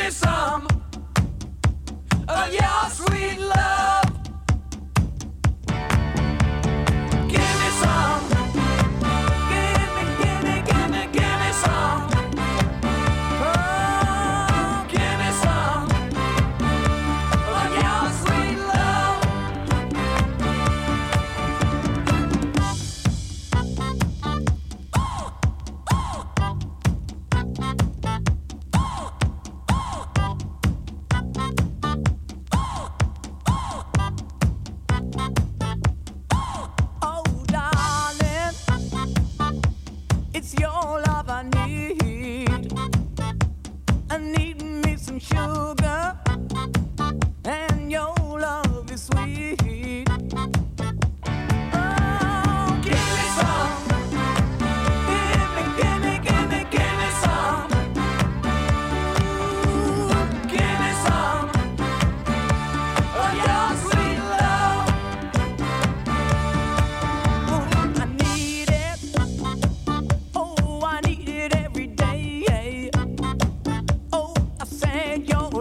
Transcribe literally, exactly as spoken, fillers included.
me some of your sweet love. Give me some. Give me, give me, give me, give me some. Oh, give me some of your sweet love. Oh, darling, it's your love I need. I need me some sugar, and your love is sweet. Oh, give me some. Give me, give me, give me, give me some. Ooh, give me some of your sweet love. Oh, I need it. Oh, I need it every day. Oh, I said your